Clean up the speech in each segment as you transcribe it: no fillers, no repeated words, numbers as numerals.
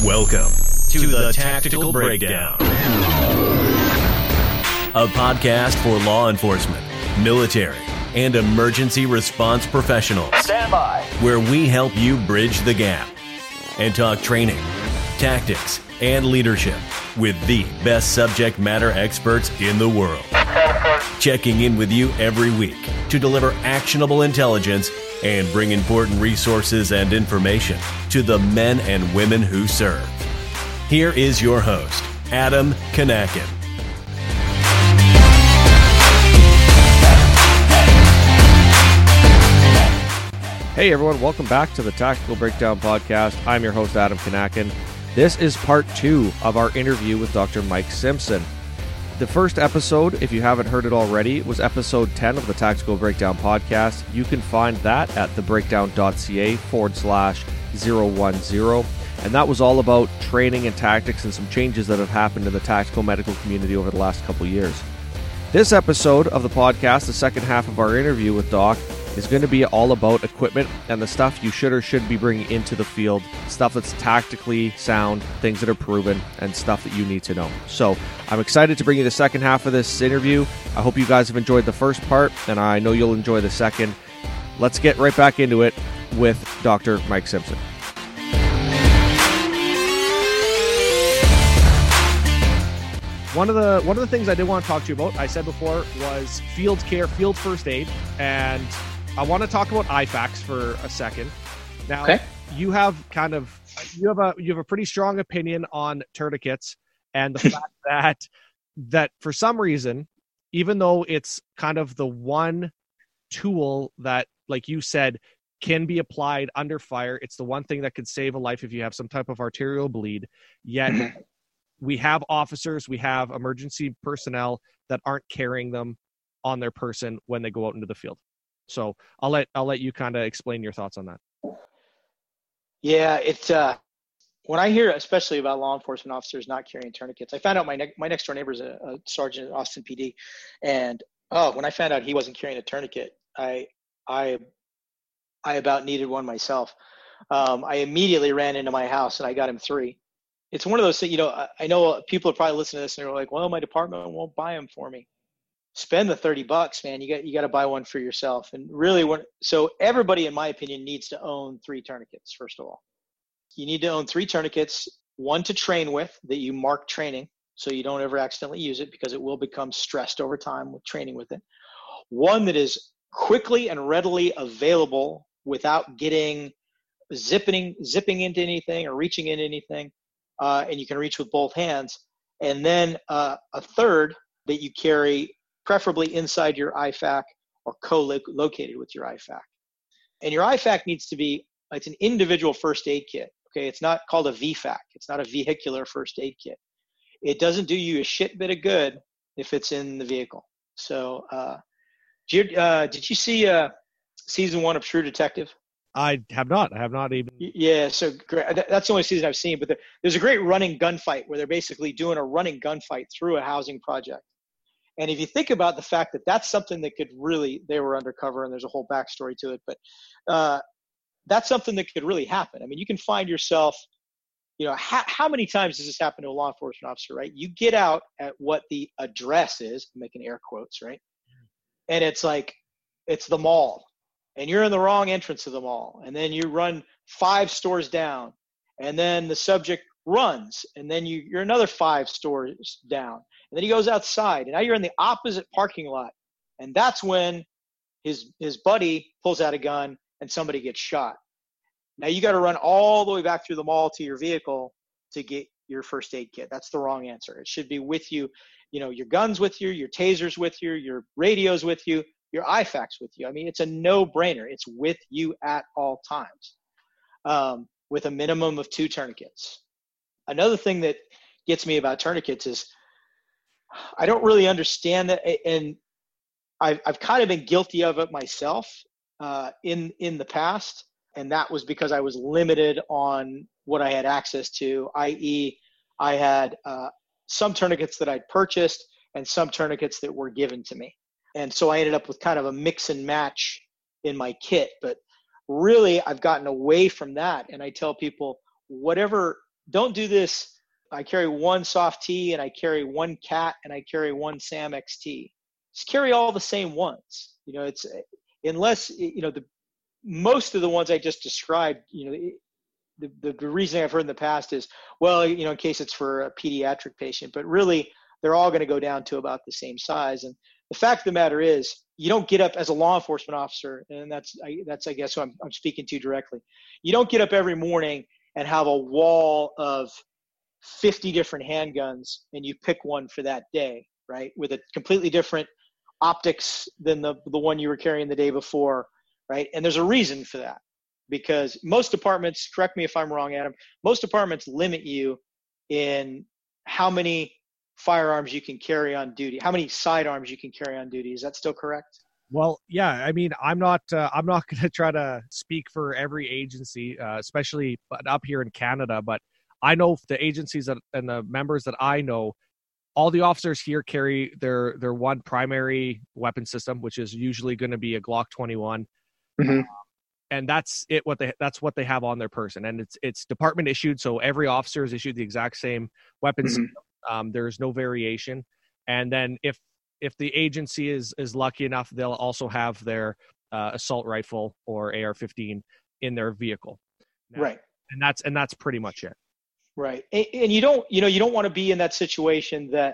Welcome to the Tactical Breakdown, a podcast for law enforcement, military, and emergency response professionals. Stand by. Where we help you bridge the gap and talk training, tactics, and leadership with the best subject matter experts in the world. Checking in with you every week to deliver actionable intelligence and bring important resources and information to the men and women who serve. Here is your host, Adam Kanakin. Hey everyone, welcome back to the Tactical Breakdown Podcast. I'm your host, Adam Kanakin. This is part 2 of our interview with Dr. Mike Simpson. The first episode, if you haven't heard it already, was episode 10 of the Tactical Breakdown Podcast. You can find that at thebreakdown.ca/010. And that was all about training and tactics and some changes that have happened in the tactical medical community over the last couple years. This episode of the podcast, the second half of our interview with Doc, is going to be all about equipment and the stuff you should or should be bringing into the field, stuff that's tactically sound, things that are proven, and stuff that you need to know. So I'm excited to bring you the second half of this interview. I hope you guys have enjoyed the first part, and I know you'll enjoy the second. Let's get right back into it with Dr. Mike Simpson. One of the things I did want to talk to you about, I said before, was field care, field first aid, and I want to talk about IFAKs for a second. Now, okay. You have a pretty strong opinion on tourniquets and the fact that for some reason, even though it's kind of the one tool that, like you said, can be applied under fire, it's the one thing that could save a life if you have some type of arterial bleed, yet we have officers, we have emergency personnel that aren't carrying them on their person when they go out into the field. So I'll let you kind of explain your thoughts on that. Yeah, it's when I hear especially about law enforcement officers not carrying tourniquets, I found out my next door neighbor is a sergeant at Austin PD, and when I found out he wasn't carrying a tourniquet, I about needed one myself. I immediately ran into my house and I got him 3. It's one of those things, I know people are probably listening to this and they're like, well, my department won't buy them for me. Spend the $30, man. You got to buy one for yourself. And really, so everybody, in my opinion, needs to own 3 tourniquets, first of all. You need to own 3 tourniquets, one to train with that you mark training so you don't ever accidentally use it because it will become stressed over time with training with it. One that is quickly and readily available without getting zipping into anything or reaching into anything. And you can reach with both hands. And then a third that you carry preferably inside your IFAK or co-located with your IFAK. And your IFAK needs to be, it's an individual first aid kit. Okay, it's not called a VFAK. It's not a vehicular first aid kit. It doesn't do you a shit bit of good if it's in the vehicle. So did you see season 1 of True Detective? I have not even. Yeah, so great. That's the only season I've seen. But there's a great running gunfight where they're basically doing a running gunfight through a housing project. And if you think about the fact that that's something that could really, they were undercover and there's a whole backstory to it, but that's something that could really happen. I mean, you can find yourself, how many times does this happen to a law enforcement officer, right? You get out at what the address is, I'm making air quotes, right? And it's like, it's the mall. And you're in the wrong entrance of the mall. And then you run 5 stores down. And then the subject runs. And then you're another 5 stores down. And then he goes outside. And now you're in the opposite parking lot. And that's when his buddy pulls out a gun and somebody gets shot. Now you got to run all the way back through the mall to your vehicle to get your first aid kit. That's the wrong answer. It should be with you. Your gun's with you, your taser's with you, your radio's with you. Your IFAK's with you. I mean, it's a no-brainer. It's with you at all times with a minimum of 2 tourniquets. Another thing that gets me about tourniquets is I don't really understand that, and I've kind of been guilty of it myself in the past, and that was because I was limited on what I had access to, i.e. I had some tourniquets that I'd purchased and some tourniquets that were given to me. And so I ended up with kind of a mix and match in my kit. But really, I've gotten away from that. And I tell people, whatever don't do this. I carry one soft T and I carry one cat and I carry one Sam XT. Just carry all the same ones. It's unless, the most of the ones I just described, the reason I've heard in the past is, well, in case it's for a pediatric patient, but really they're all going to go down to about the same size. And the fact of the matter is, you don't get up as a law enforcement officer, and that's I guess who I'm speaking to directly. You don't get up every morning and have a wall of 50 different handguns and you pick one for that day, right? With a completely different optics than the one you were carrying the day before, right? And there's a reason for that, because most departments, correct me if I'm wrong, Adam, most departments limit you in how many firearms you can carry on duty, how many sidearms you can carry on duty. Is that still correct? Well, yeah. I mean, I'm not going to try to speak for every agency, especially up here in Canada, but I know the agencies and the members that I know, all the officers here carry their one primary weapon system, which is usually going to be a Glock 21. Mm-hmm. And that's it. That's what they have on their person, and it's department issued. So every officer is issued the exact same weapons. Mm-hmm. There's no variation. And then if the agency is lucky enough, they'll also have their assault rifle or AR-15 in their vehicle. Now, right. And that's pretty much it. Right. And you don't want to be in that situation that,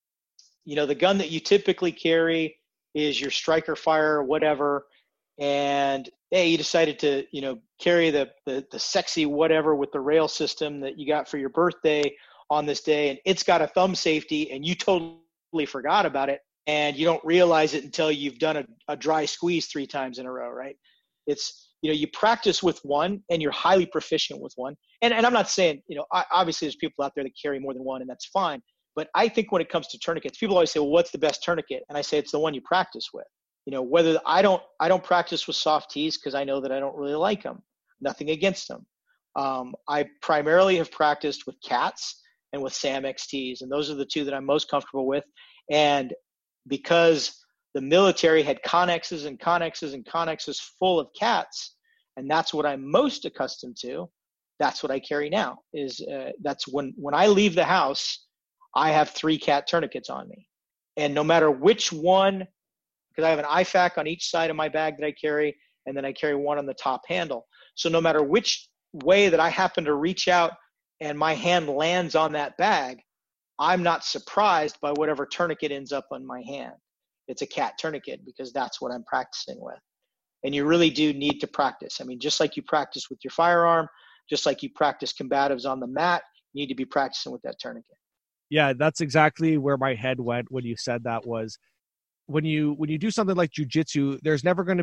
the gun that you typically carry is your striker fire or whatever. And hey, you decided to, carry the sexy whatever with the rail system that you got for your birthday on this day. And it's got a thumb safety and you totally forgot about it. And you don't realize it until you've done a dry squeeze 3 times in a row, right? It's, you practice with one and you're highly proficient with one. And I'm not saying, obviously there's people out there that carry more than one and that's fine. But I think when it comes to tourniquets, people always say, well, what's the best tourniquet? And I say, it's the one you practice with. Whether I don't practice with soft tees because I know that I don't really like them. Nothing against them. I primarily have practiced with cats and with Sam XTs. And those are the two that I'm most comfortable with. And because the military had Connexes and Connexes and Connexes full of cats, and that's what I'm most accustomed to. That's what I carry now. That's when I leave the house, I have 3 cat tourniquets on me, and no matter which one, because I have an IFAK on each side of my bag that I carry, and then I carry one on the top handle. So no matter which way that I happen to reach out and my hand lands on that bag, I'm not surprised by whatever tourniquet ends up on my hand. It's a cat tourniquet because that's what I'm practicing with. And you really do need to practice. I mean, just like you practice with your firearm, just like you practice combatives on the mat, you need to be practicing with that tourniquet. Yeah, that's exactly where my head went when you said that. Was when you do something like jiu-jitsu, you're never going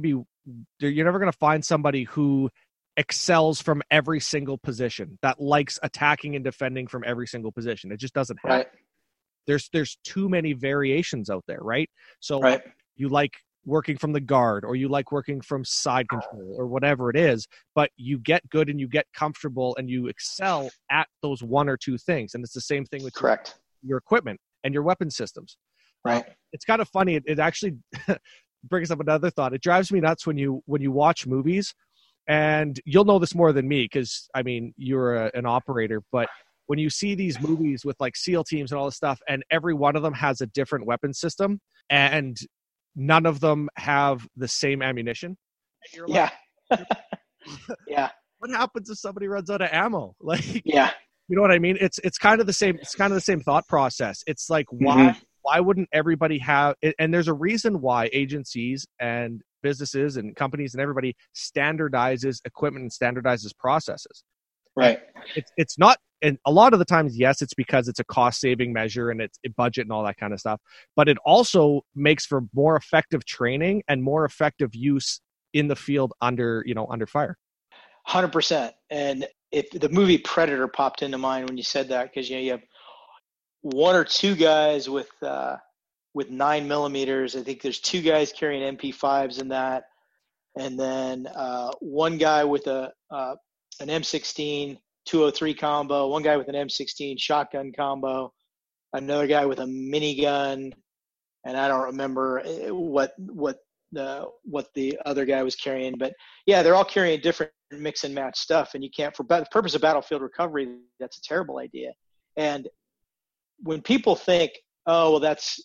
to find somebody who excels from every single position, that likes attacking and defending from every single position. It just doesn't happen. Right. There's too many variations out there, right? So right. You like working from the guard, or you like working from side control, or whatever it is, but you get good and you get comfortable and you excel at those one or two things. And it's the same thing with your equipment and your weapon systems. Right. It's kind of funny. It actually brings up another thought. It drives me nuts when you watch movies, and you'll know this more than me because, I mean, you're an operator, but when you see these movies with like SEAL teams and all this stuff, and every one of them has a different weapon system, and none of them have the same ammunition. Yeah. Yeah. What happens if somebody runs out of ammo? Like, yeah, you know what I mean? It's kind of the same. It's kind of the same thought process. It's like, why wouldn't everybody have it? And there's a reason why agencies and businesses and companies and everybody standardizes equipment and standardizes processes. Right. It's not, and a lot of the times, yes, it's because it's a cost saving measure and it's a budget and all that kind of stuff. But it also makes for more effective training and more effective use in the field under fire. 100%. And if the movie Predator popped into mind when you said that, because you have one or two guys with 9mm. I think there's 2 guys carrying MP5s in that, and then one guy with an M16 203 combo, one guy with an M16 shotgun combo, another guy with a minigun, and I don't remember what what the other guy was carrying. But yeah, they're all carrying different mix and match stuff, and you can't, for the purpose of battlefield recovery, that's a terrible idea. And when people think, oh, well, that's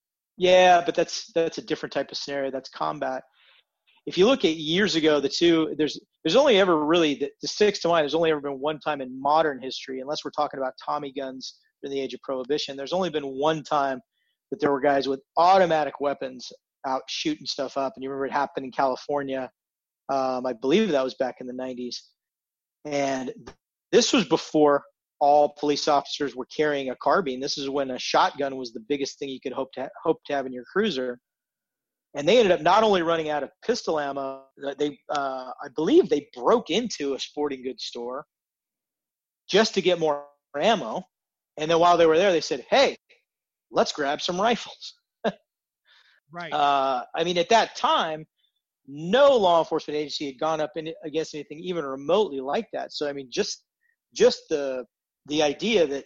a different type of scenario, that's combat. If you look at years ago, there's only ever really, the sticks to mind, there's only ever been one time in modern history, unless we're talking about Tommy guns in the age of Prohibition, there's only been one time that there were guys with automatic weapons out shooting stuff up. And you remember it happened in California. I believe that was back in the 90s. And this was before all police officers were carrying a carbine. This is when a shotgun was the biggest thing you could hope to have in your cruiser. And they ended up not only running out of pistol ammo, I believe they broke into a sporting goods store just to get more ammo. And then while they were there, they said, hey, let's grab some rifles. Right. I mean, at that time, no law enforcement agency had gone up against anything even remotely like that. So, I mean, just the idea that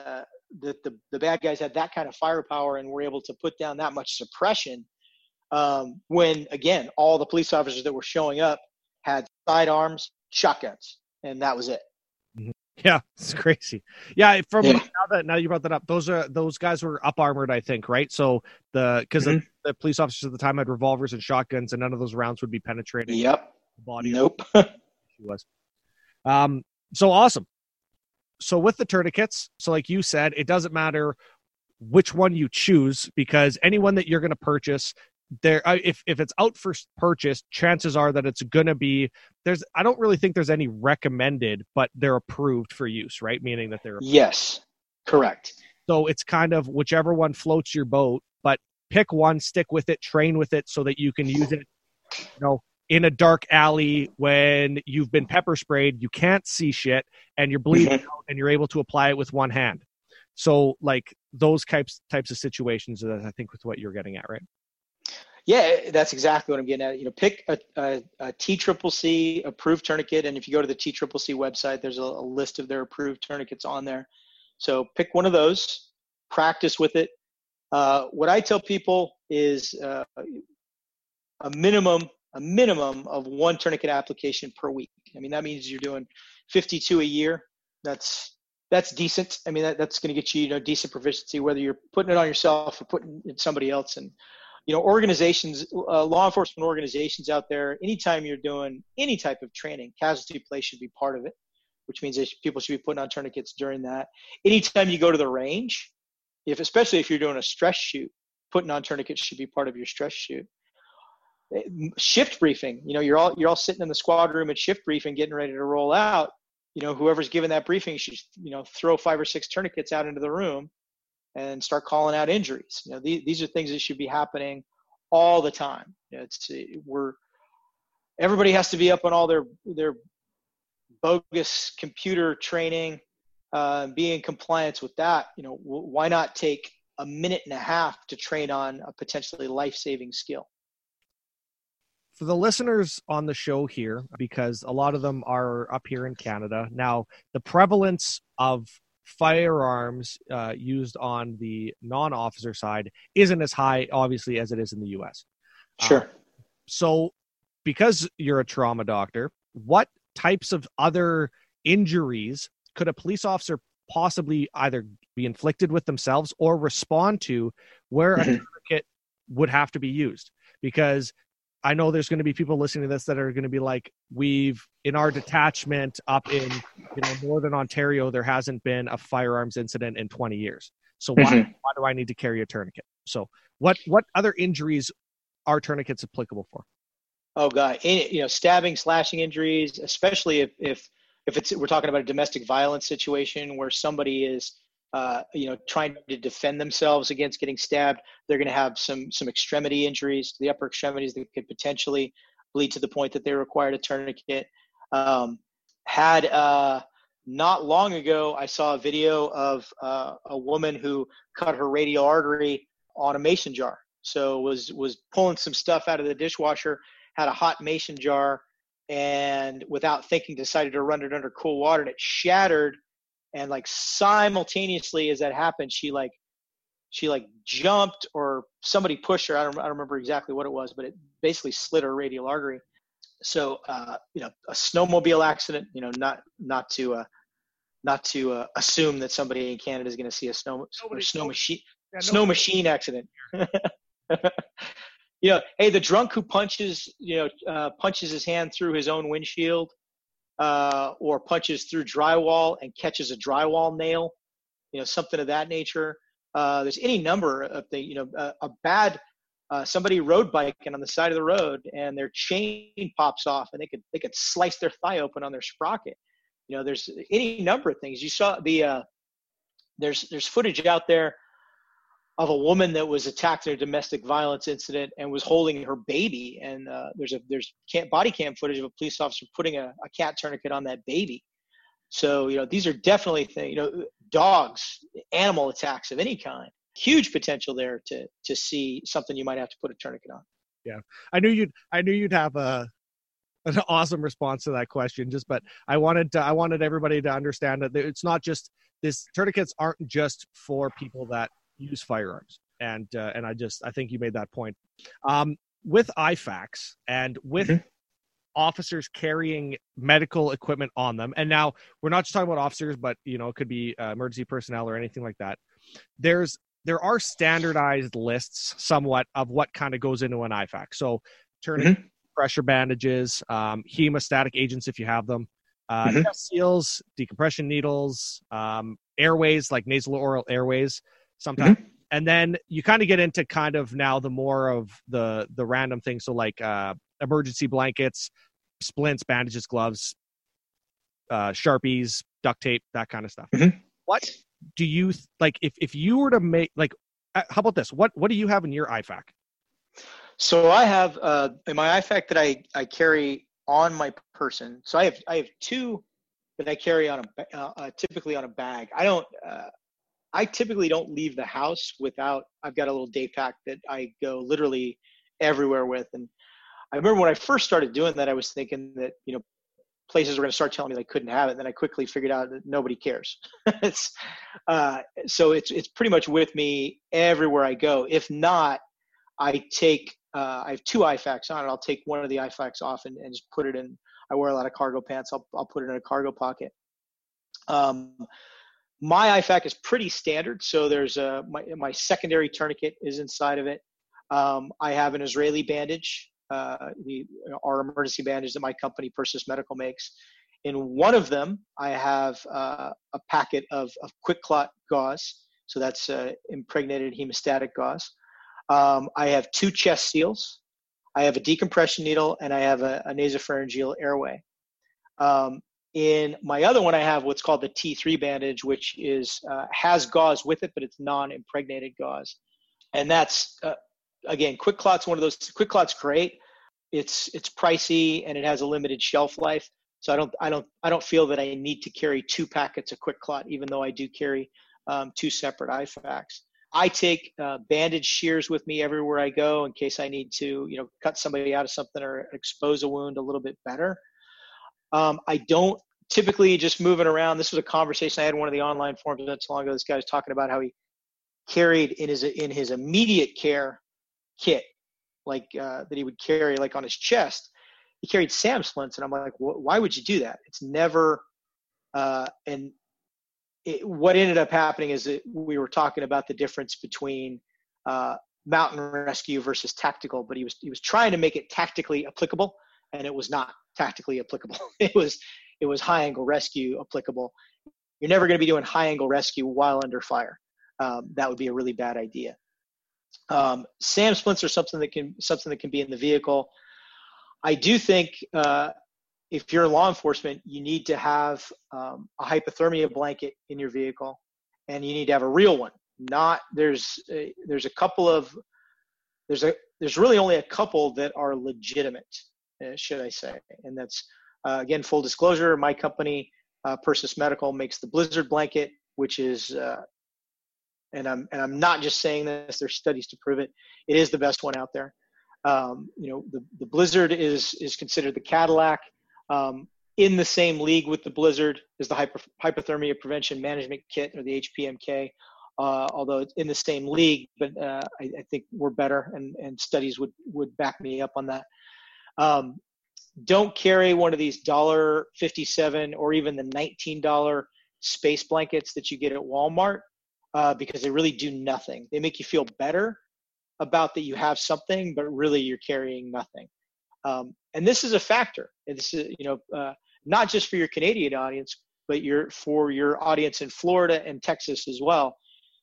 the bad guys had that kind of firepower and were able to put down that much suppression, when, again, all the police officers that were showing up had sidearms, shotguns, and that was it. Yeah, it's crazy. Yeah, now you brought that up, those guys were up armored, I think, right? So because the police officers at the time had revolvers and shotguns, and none of those rounds would be penetrating the body. Nope. Was. So awesome. So with the tourniquets, so like you said, it doesn't matter which one you choose, because anyone that you're going to purchase, if it's out for purchase, chances are that it's going to be, I don't really think there's any recommended, but they're approved for use, right? Meaning that they're approved. Yes, correct. So it's kind of whichever one floats your boat, but pick one, stick with it, train with it so that you can use it, in a dark alley when you've been pepper sprayed, you can't see shit, and you're bleeding out, and you're able to apply it with one hand. So like those types of situations, I think, with what you're getting at, right? Yeah, that's exactly what I'm getting at. Pick a TCCC approved tourniquet, and if you go to the TCCC website, there's a list of their approved tourniquets on there. So pick one of those, practice with it. What I tell people is a minimum of one tourniquet application per week. I mean, that means you're doing 52 a year. That's decent. I mean, that's going to get you, decent proficiency, whether you're putting it on yourself or putting it somebody else. And organizations, law enforcement organizations out there, anytime you're doing any type of training, casualty play should be part of it, which means people should be putting on tourniquets during that. Anytime you go to the range, especially if you're doing a stress shoot, putting on tourniquets should be part of your stress shoot. Shift briefing, you're all sitting in the squad room at shift briefing, getting ready to roll out. Whoever's given that briefing should, throw 5 or 6 tourniquets out into the room and start calling out injuries. These are things that should be happening all the time. Everybody has to be up on all their bogus computer training, be in compliance with that. Why not take a minute and a half to train on a potentially life-saving skill? For the listeners on the show here, because a lot of them are up here in Canada now, the prevalence of firearms used on the non-officer side isn't as high, obviously, as it is in the U.S. Sure. So because you're a trauma doctor, what types of other injuries could a police officer possibly either be inflicted with themselves or respond to where a tourniquet would have to be used? Because I know there's going to be people listening to this that are going to be like, in our detachment up in Northern Ontario, there hasn't been a firearms incident in 20 years. So why do I need to carry a tourniquet? So what other injuries are tourniquets applicable for? Oh God, stabbing, slashing injuries, especially if we're talking about a domestic violence situation where somebody is trying to defend themselves against getting stabbed. They're going to have some extremity injuries to the upper extremities that could potentially bleed to the point that they required a tourniquet. Not long ago, I saw a video of a woman who cut her radial artery on a mason jar. So was pulling some stuff out of the dishwasher, had a hot mason jar, and without thinking decided to run it under cool water, and it shattered. And like simultaneously as that happened, she like she like jumped or somebody pushed her. I don't remember exactly what it was, but it basically slit her radial artery. So, a snowmobile accident, not to assume that somebody in Canada is going to see a snow machine accident. Hey, the drunk who punches his hand through his own windshield, or punches through drywall and catches a drywall nail, something of that nature. There's any number of things, a bad, somebody road biking on the side of the road and their chain pops off and they could slice their thigh open on their sprocket. There's any number of things. You saw there's footage out there of a woman that was attacked in a domestic violence incident and was holding her baby. And there's body cam footage of a police officer putting a cat tourniquet on that baby. So, these are definitely things, dogs, animal attacks of any kind, huge potential there to see something you might have to put a tourniquet on. Yeah. I knew you'd have an awesome response to that question, but I wanted everybody to understand that it's not just this. Tourniquets aren't just for people that use firearms. And I think you made that point. With IFAKs and with officers carrying medical equipment on them, and now we're not just talking about officers, but it could be emergency personnel or anything like that. There are standardized lists somewhat of what kind of goes into an IFAK. So tourniquet, pressure bandages, hemostatic agents if you have them, chest seals, decompression needles, airways like nasal oral airways sometimes. And then you kind of get into kind of now the more of the random things. So like emergency blankets, splints, bandages, gloves, Sharpies, duct tape, that kind of stuff. What do you like if you were to make, like, how about this? What do you have in your IFAK? So I have in my IFAK that I carry on my person. So I have two that I carry on typically on a bag. I typically don't leave the house without, I've got a little day pack that I go literally everywhere with. And I remember when I first started doing that, I was thinking that, places were going to start telling me they couldn't have it. And then I quickly figured out that nobody cares. So it's pretty much with me everywhere I go. If not, I have two IFAKs on it. I'll take one of the IFAKs off and just put it in. I wear a lot of cargo pants. I'll put it in a cargo pocket. My IFAK is pretty standard. So there's my secondary tourniquet is inside of it. I have an Israeli bandage, our emergency bandage that my company Persis Medical makes. In one of them, I have a packet of quick clot gauze. So that's impregnated hemostatic gauze. I have two chest seals. I have a decompression needle, and I have a nasopharyngeal airway. In my other one, I have what's called the T3 bandage, which has gauze with it, but it's non-impregnated gauze. And that's, again, quick clot's one of those. Quick clot's great. It's pricey and it has a limited shelf life. So I don't feel that I need to carry two packets of quick clot, even though I do carry two separate IFAKs. I take bandage shears with me everywhere I go in case I need to, cut somebody out of something or expose a wound a little bit better. I don't typically just moving around. This was a conversation I had in one of the online forums not so long ago. This guy was talking about how he carried in his immediate care kit, like that he would carry like on his chest. He carried SAM splints, and I'm like, why would you do that? It's never. What ended up happening is that we were talking about the difference between mountain rescue versus tactical, but he was trying to make it tactically applicable, and it was not tactically applicable. It was high angle rescue applicable. You're never going to be doing high angle rescue while under fire. That would be a really bad idea. SAM splints are something that can be in the vehicle. I do think if you're law enforcement, you need to have a hypothermia blanket in your vehicle, and you need to have a real one. There's really only a couple that are legitimate, should I say? And that's again, full disclosure. My company, Persis Medical, makes the Blizzard blanket, which is, and I'm not just saying this. There's studies to prove it. It is the best one out there. The Blizzard is considered the Cadillac. In the same league with the Blizzard is the Hypothermia Prevention Management Kit, or the HPMK. although it's in the same league, but I think we're better, and studies would back me up on that. Don't carry one of these $57 or even the $19 space blankets that you get at Walmart, because they really do nothing. They make you feel better about that you have something, but really you're carrying nothing. And this is a factor. And this is, not just for your Canadian audience, but for your audience in Florida and Texas as well.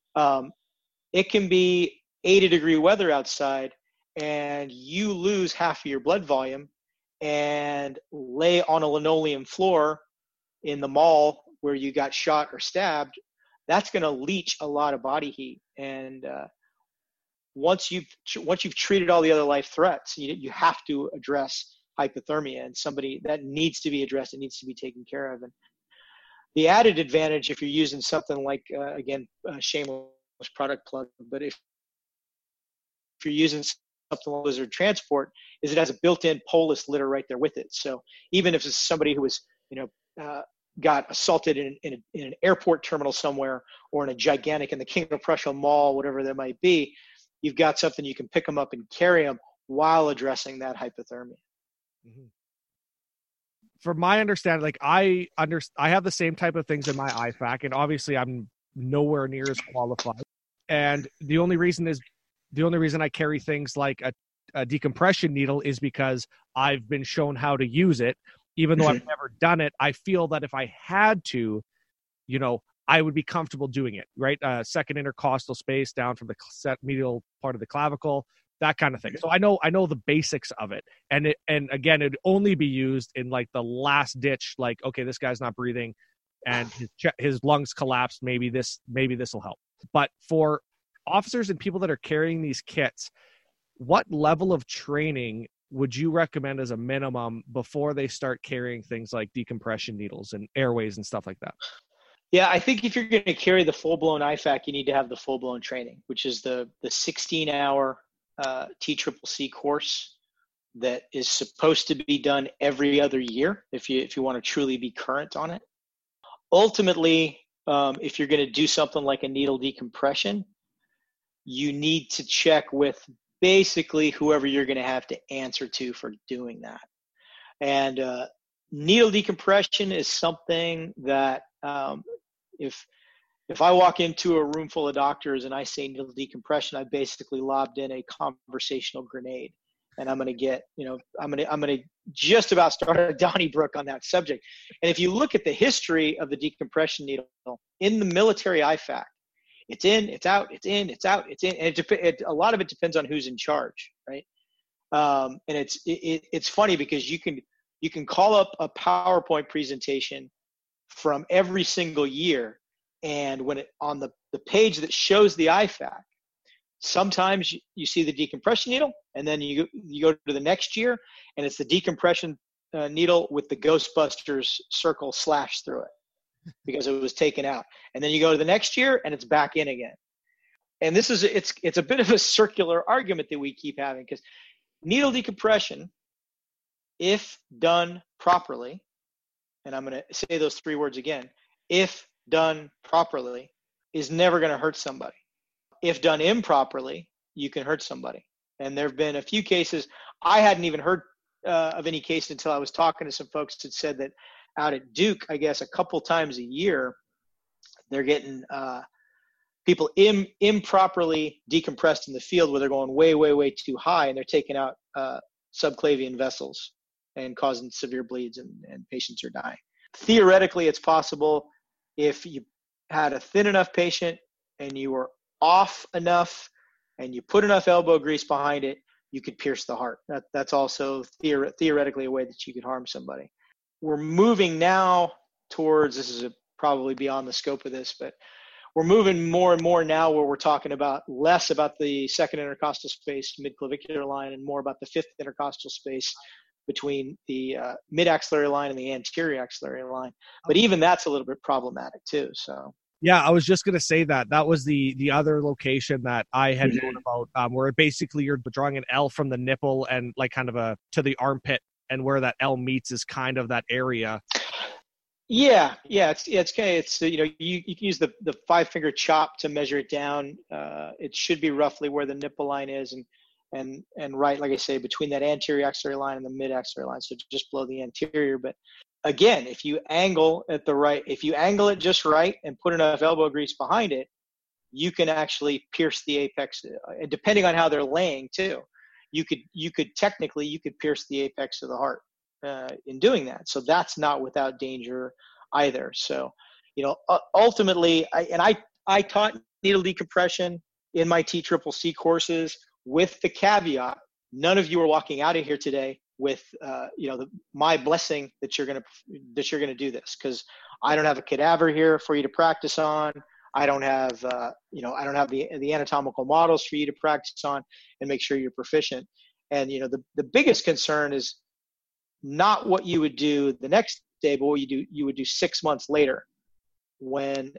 It can be 80-degree weather outside, and you lose half of your blood volume and lay on a linoleum floor in the mall where you got shot or stabbed. That's going to leach a lot of body heat. And once you've treated all the other life threats, you have to address hypothermia, and somebody that needs to be addressed. It needs to be taken care of. And the added advantage, if you're using something like, again, shameless product plug, but if you're using something like Blizzard Transport, is it has a built-in Polis litter right there with it. So even if it's somebody who was, got assaulted in an airport terminal somewhere, or in the King of Prussia Mall, whatever that might be, you've got something you can pick them up and carry them while addressing that hypothermia. Mm-hmm. From my understanding, I have the same type of things in my IFAC, and obviously I'm nowhere near as qualified. And the only reason I carry things like a decompression needle is because I've been shown how to use it. Even though I've never done it, I feel that if I had to, I would be comfortable doing it, right? Second intercostal space down from the medial part of the clavicle, that kind of thing. So I know the basics of it. And again, it'd only be used in like the last ditch, like, okay, this guy's not breathing and his lungs collapsed. Maybe this will help. But for officers and people that are carrying these kits, what level of training would you recommend as a minimum before they start carrying things like decompression needles and airways and stuff like that? Yeah, I think if you're going to carry the full-blown IFAC, you need to have the full-blown training, which is the 16-hour TCCC course that is supposed to be done every other year if you want to truly be current on it. Ultimately, if you're going to do something like a needle decompression, you need to check with basically whoever you're going to have to answer to for doing that. And needle decompression is something that if I walk into a room full of doctors and I say needle decompression, I basically lobbed in a conversational grenade, and I'm going to get, I'm going to just about start a Donnybrook on that subject. And if you look at the history of the decompression needle in the military IFAC, it's in, it's out, it's in, it's out, it's in, and a lot of it depends on who's in charge, right? And it's funny because you can call up a PowerPoint presentation from every single year, and when on the page that shows the IFAC, sometimes you see the decompression needle, and then you go to the next year, and it's the decompression needle with the Ghostbusters circle slash through it because it was taken out. And then you go to the next year, and it's back in again. And this is it's a bit of a circular argument that we keep having, because needle decompression, if done properly, and I'm going to say those three words again, if done properly, is never going to hurt somebody. If done improperly, you can hurt somebody. And there have been a few cases. I hadn't even heard of any case until I was talking to some folks that said that out at Duke, I guess a couple times a year, they're getting people improperly decompressed in the field where they're going way, way, way too high, and they're taking out subclavian vessels and causing severe bleeds, and patients are dying. Theoretically, it's possible if you had a thin enough patient and you were off enough and you put enough elbow grease behind it, you could pierce the heart. That's also theoretically a way that you could harm somebody. We're moving now towards, this is probably beyond the scope of this, but we're moving more and more now where we're talking about less about the second intercostal space, midclavicular line, and more about the fifth intercostal space between the mid-axillary line and the anterior axillary line. But even that's a little bit problematic too. So yeah, I was just going to say that was the other location that I had known about, where basically you're drawing an L from the nipple and like kind of to the armpit, and where that L meets is kind of that area. It's you can use the 5-finger chop to measure it down. It should be roughly where the nipple line is, and right, like I say, between that anterior axillary line and the mid axillary line, so just below the anterior. But again, if you angle it just right and put enough elbow grease behind it, you can actually pierce the apex. Depending on how they're laying too, you could technically pierce the apex of the heart in doing that. So that's not without danger either. So, ultimately, I taught needle decompression in my TCCC courses, with the caveat, none of you are walking out of here today with my blessing that you're going to do this, because I don't have a cadaver here for you to practice on. I don't have the anatomical models for you to practice on and make sure you're proficient. And the biggest concern is not what you would do the next day, but what you would do 6 months later, when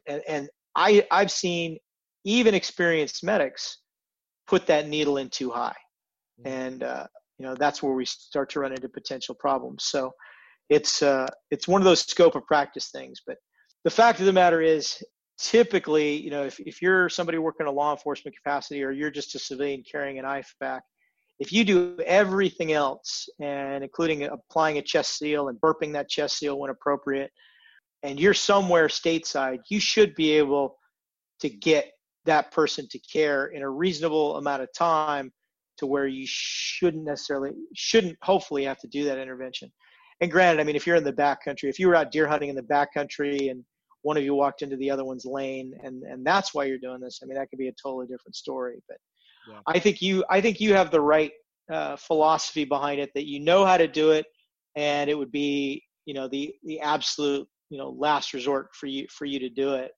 I've seen even experienced medics put that needle in too high, and that's where we start to run into potential problems. So it's one of those scope of practice things. But the fact of the matter is, typically, if you're somebody working in a law enforcement capacity, or you're just a civilian carrying an IFAC, if you do everything else, and including applying a chest seal and burping that chest seal when appropriate, and you're somewhere stateside, you should be able to get that person to care in a reasonable amount of time, to where you shouldn't hopefully have to do that intervention. And granted, I mean, if you're in the backcountry, if you were out deer hunting in the backcountry and one of you walked into the other one's lane, and that's why you're doing this, I mean, that could be a totally different story. But yeah. I think you have the right philosophy behind it, that you know how to do it, and it would be the absolute last resort for you to do it,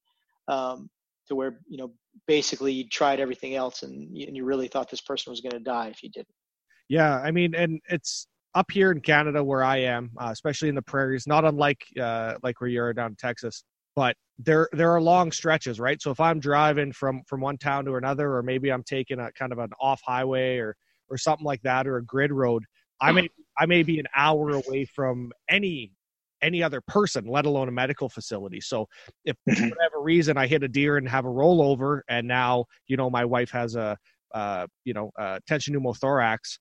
to where basically you tried everything else and you really thought this person was going to die if you didn't. Yeah, I mean, and it's up here in Canada where I am, especially in the prairies, not unlike like where you are down in Texas. But there are long stretches, right? So if I'm driving from one town to another, or maybe I'm taking a kind of an off highway or something like that, or a grid road, I may be an hour away from any other person, let alone a medical facility. So if for whatever reason I hit a deer and have a rollover, and now my wife has a tension pneumothorax,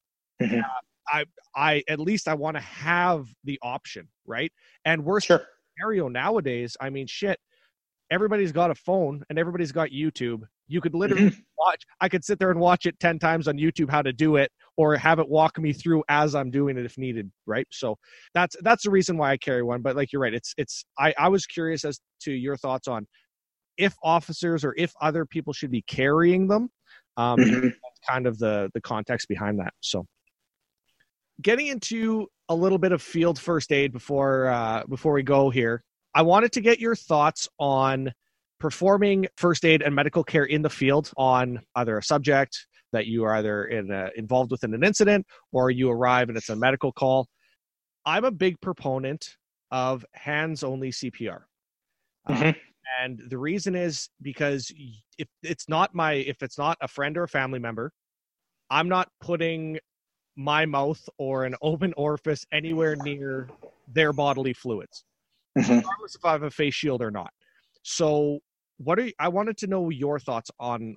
I at least I want to have the option, right? And worst scenario nowadays, I mean, shit, everybody's got a phone and everybody's got YouTube. You could literally I could sit there and watch it 10 times on YouTube how to do it, or have it walk me through as I'm doing it if needed, right? So that's the reason why I carry one. But like, you're right, I was curious as to your thoughts on if officers or if other people should be carrying them. That's kind of the context behind that. So getting into a little bit of field first aid before we go here, I wanted to get your thoughts on performing first aid and medical care in the field on either a subject that you are either involved with in an incident, or you arrive and it's a medical call. I'm a big proponent of hands-only CPR. And the reason is because if it's not a friend or a family member, I'm not putting my mouth or an open orifice anywhere near their bodily fluids, regardless if I have a face shield or not. So I wanted to know your thoughts on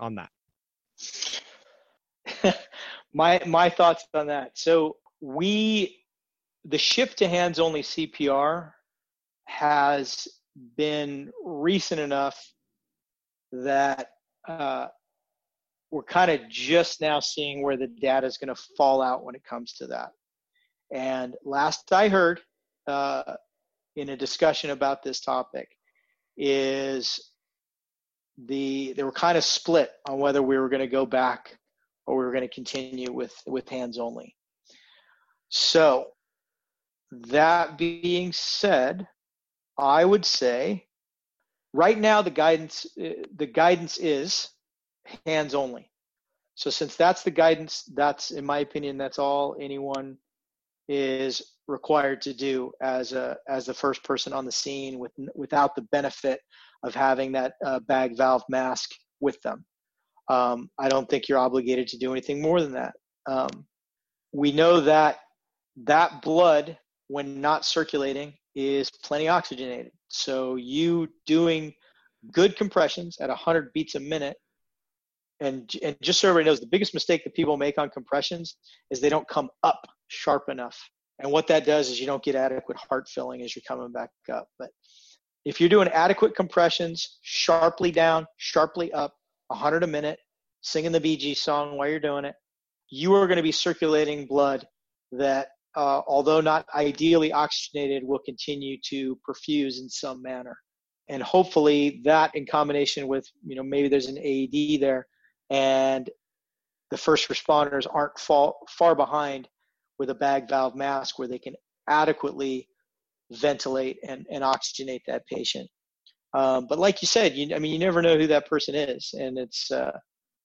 that. My thoughts on that. So the shift to hands-only CPR has been recent enough that we're kind of just now seeing where the data is going to fall out when it comes to that. And last I heard in a discussion about this topic is they were kind of split on whether we were going to go back or we were going to continue with hands only. So that being said, I would say right now the guidance is hands only. So since that's the guidance, that's, in my opinion, that's all anyone is required to do as the first person on the scene without the benefit of having that bag valve mask with them. I don't think you're obligated to do anything more than that. We know that blood when not circulating is plenty oxygenated. So you doing good compressions at 100 beats a minute, and just so everybody knows, the biggest mistake that people make on compressions is they don't come up sharp enough. And what that does is you don't get adequate heart filling as you're coming back up. But if you're doing adequate compressions, sharply down, sharply up, 100 a minute, singing the Bee Gees song while you're doing it, you are going to be circulating blood that, although not ideally oxygenated, will continue to perfuse in some manner. And hopefully that, in combination with, maybe there's an AED there, and the first responders aren't far behind with a bag valve mask where they can adequately ventilate and oxygenate that patient. But like you said, you never know who that person is. And it's a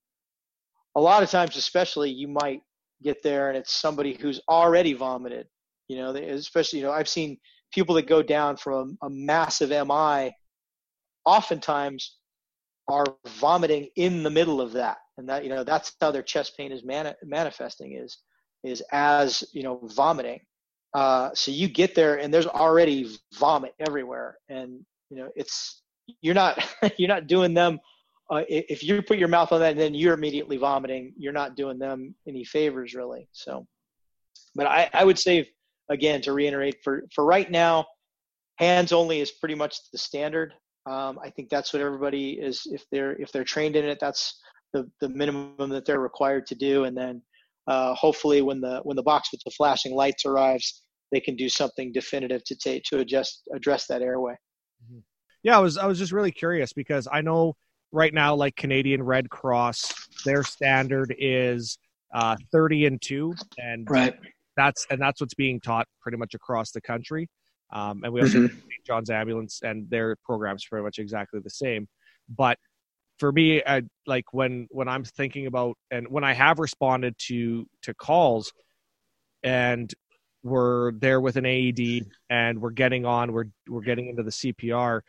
lot of times, especially, you might get there and it's somebody who's already vomited. Especially, I've seen people that go down from a massive MI oftentimes are vomiting in the middle of that. And that, that's how their chest pain is manifesting is as, vomiting. So you get there and there's already vomit everywhere. And, you're not doing them. If you put your mouth on that and then you're immediately vomiting, you're not doing them any favors really. So, but I would say, again, to reiterate, for right now, hands only is pretty much the standard. I think that's what everybody is. If they're trained in it, that's the minimum that they're required to do. And then hopefully when the box with the flashing lights arrives, they can do something definitive to address that airway. Yeah, I was just really curious because I know right now, like Canadian Red Cross, their standard is 30 and 2, and right. That's what's being taught pretty much across the country. And we also have St. John's Ambulance, and their program's pretty much exactly the same. But for me, like when I'm thinking about, and when I have responded to calls, and we're there with an AED, and we're getting into the CPR.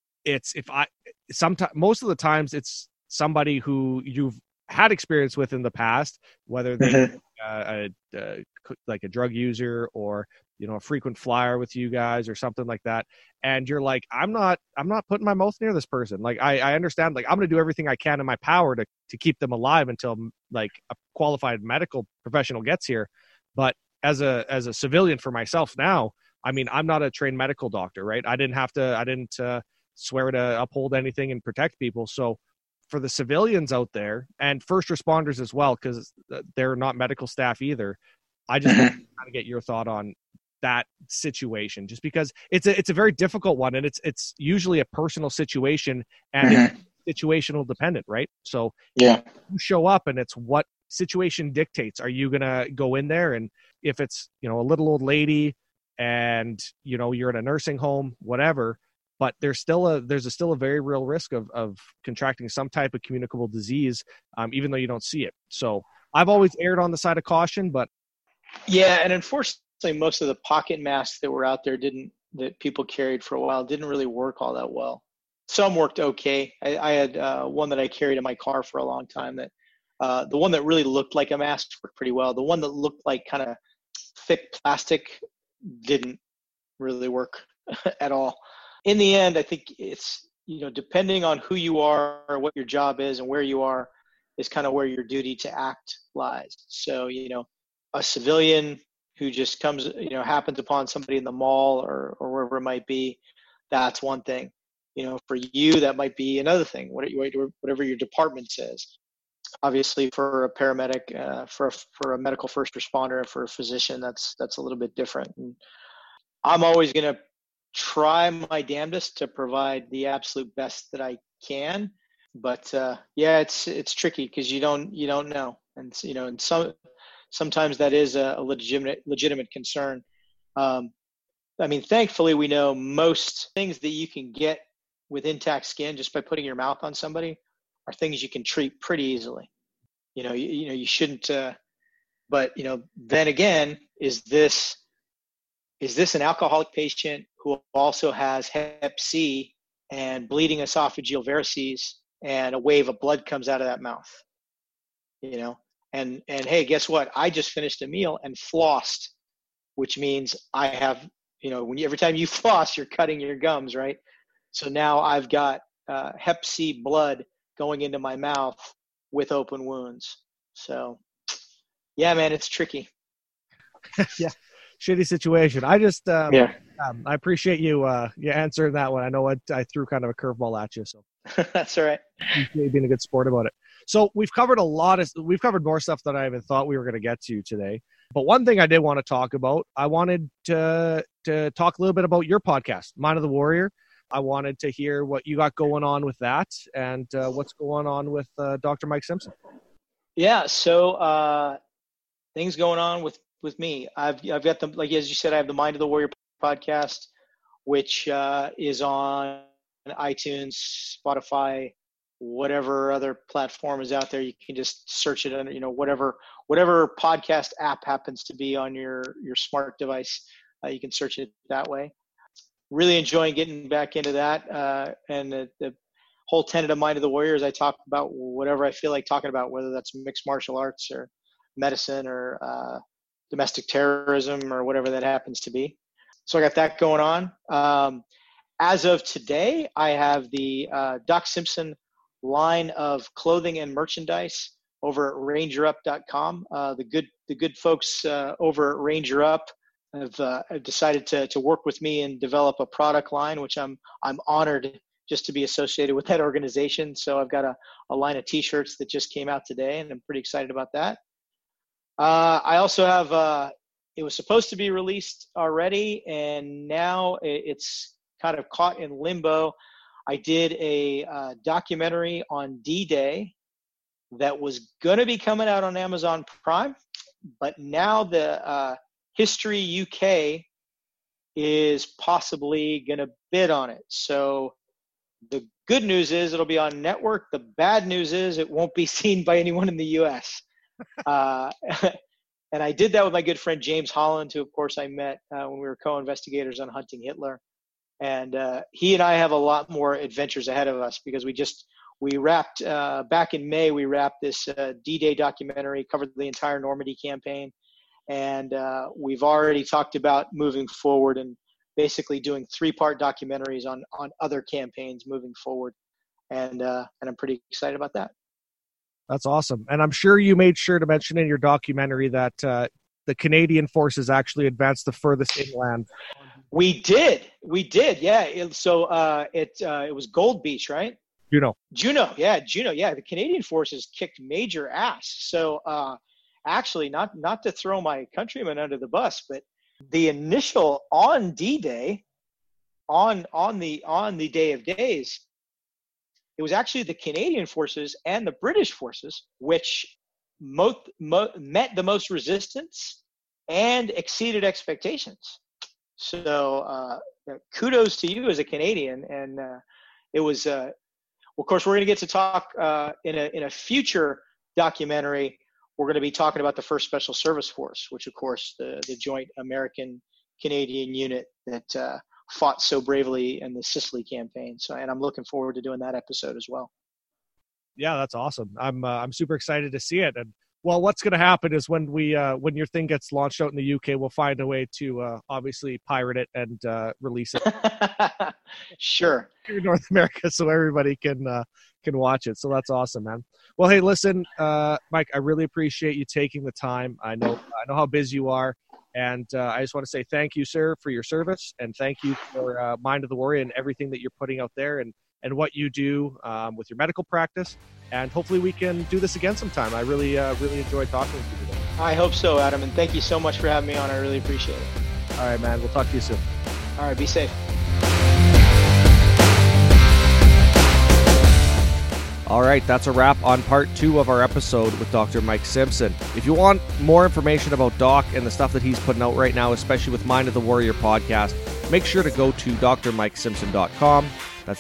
Most of the times it's somebody who you've had experience with in the past, whether they like a drug user or a frequent flyer with you guys or something like that, and you're like, I'm not putting my mouth near this person. Like I understand, like I'm going to do everything I can in my power to keep them alive until like a qualified medical professional gets here. But as a civilian for myself now, I'm not a trained medical doctor, right? I didn't swear to uphold anything and protect people. So for the civilians out there and first responders as well, because they're not medical staff either, I just want to get your thought on that situation, just because it's a very difficult one, and it's usually a personal situation and it's situational dependent, right? So yeah, you show up and it's what situation dictates. Are you gonna go in there, and if it's a little old lady and you're in a nursing home, whatever, but there's still a very real risk of contracting some type of communicable disease, even though you don't see it. So I've always erred on the side of caution, but yeah, and unfortunately, most of the pocket masks that were out there that people carried for a while didn't really work all that well. Some worked okay. I had one that I carried in my car for a long time. That the one that really looked like a mask worked pretty well. The one that looked like kind of thick plastic didn't really work at all. In the end, I think it's, depending on who you are, or what your job is, and where you are, is kind of where your duty to act lies. So, a civilian who just comes, happens upon somebody in the mall or wherever it might be, that's one thing. For you, that might be another thing, whatever your department says. Obviously, for a paramedic, for a medical first responder, for a physician, that's a little bit different. And I'm always going to try my damnedest to provide the absolute best that I can, but yeah, it's tricky because you don't know, and and sometimes that is a legitimate concern. Thankfully, we know most things that you can get with intact skin just by putting your mouth on somebody are things you can treat pretty easily. You shouldn't. But then again, is this an alcoholic patient who also has Hep C and bleeding esophageal varices, and a wave of blood comes out of that mouth? And hey, guess what? I just finished a meal and flossed, which means I have every time you floss, you're cutting your gums, right? So now I've got Hep C blood going into my mouth with open wounds. So yeah, man, it's tricky. Yeah. Shitty situation. I just, I appreciate you answering that one. I know I threw kind of a curveball at you, so that's all right. Appreciate being a good sport about it. So we've covered more stuff than I even thought we were going to get to today. But one thing I did want to talk about, I wanted to talk a little bit about your podcast, Mind of the Warrior. I wanted to hear what you got going on with that and what's going on with Dr. Mike Simpson. Yeah, so things going on with me. I've got the, like as you said, I have the Mind of the Warrior podcast, which is on iTunes, Spotify, whatever other platform is out there. You can just search it under, whatever podcast app happens to be on your smart device. You can search it that way. Really enjoying getting back into that. And the whole tenet of Mind of the Warrior is I talk about whatever I feel like talking about, whether that's mixed martial arts or medicine or domestic terrorism or whatever that happens to be. So I got that going on. As of today, I have the Doc Simpson line of clothing and merchandise over at rangerup.com. The good folks over at Ranger Up have decided to work with me and develop a product line, which I'm honored just to be associated with that organization. So I've got a line of t-shirts that just came out today, and I'm pretty excited about that. I also have, it was supposed to be released already, and now it's kind of caught in limbo. I did a documentary on D-Day that was going to be coming out on Amazon Prime, but now the History UK is possibly going to bid on it. So the good news is it'll be on network. The bad news is it won't be seen by anyone in the U.S. And I did that with my good friend James Holland, who of course I met when we were co-investigators on Hunting Hitler. And he and I have a lot more adventures ahead of us because we wrapped back in May. We wrapped this D-Day documentary, covered the entire Normandy campaign, and we've already talked about moving forward and basically doing 3-part documentaries on other campaigns moving forward. And I'm pretty excited about that. That's awesome. And I'm sure you made sure to mention in your documentary that the Canadian forces actually advanced the furthest inland. We did. Yeah. It was Gold Beach, right? Juno. Yeah. The Canadian forces kicked major ass. So actually not to throw my countrymen under the bus, but the initial on D-Day, on the Day of Days, it was actually the Canadian forces and the British forces which met the most resistance and exceeded expectations. So kudos to you as a Canadian. And it was, of course, we're going to get to talk in a future documentary. We're going to be talking about the 1st Special Service Force, which, of course, the joint American-Canadian unit that fought so bravely in the Sicily campaign. So, and I'm looking forward to doing that episode as well. Yeah, that's awesome. I'm super excited to see it. And well, what's going to happen is when when your thing gets launched out in the UK, we'll find a way to obviously pirate it and release it. Sure. In North America, so everybody can watch it. So that's awesome, man. Well, hey, listen, Mike, I really appreciate you taking the time. I know how busy you are. And I just want to say thank you, sir, for your service, and thank you for Mind of the Warrior and everything that you're putting out there and what you do with your medical practice. And hopefully we can do this again sometime. I really enjoyed talking with you today. I hope so, Adam, and thank you so much for having me on. I really appreciate it. All right, man. We'll talk to you soon. All right, be safe. All right, that's a wrap on part 2 of our episode with Dr. Mike Simpson. If you want more information about Doc and the stuff that he's putting out right now, especially with Mind of the Warrior podcast, make sure to go to drmikesimpson.com. That's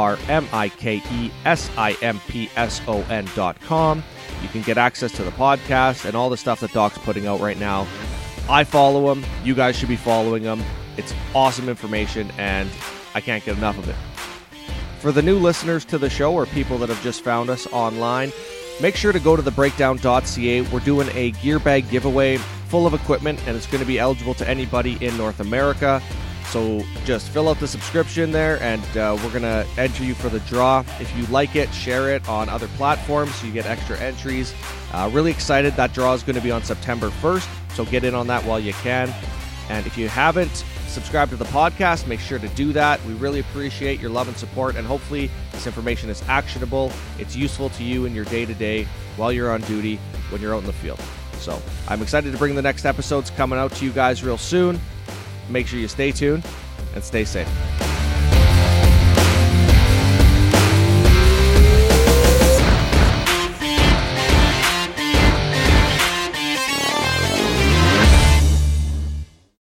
drmikesimpson.com. You can get access to the podcast and all the stuff that Doc's putting out right now. I follow him. You guys should be following him. It's awesome information, and I can't get enough of it. For the new listeners to the show or people that have just found us online, make sure to go to thebreakdown.ca. We're doing a gear bag giveaway full of equipment, and it's going to be eligible to anybody in North America. So just fill out the subscription there, and we're going to enter you for the draw. If you like it, share it on other platforms so you get extra entries. Really excited. That draw is going to be on September 1st, so get in on that while you can. And if you haven't subscribed to the podcast, make sure to do that. We really appreciate your love and support, and hopefully this information is actionable. It's useful to you in your day-to-day while you're on duty, when you're out in the field. So I'm excited to bring the next episodes coming out to you guys real soon. Make sure you stay tuned and stay safe.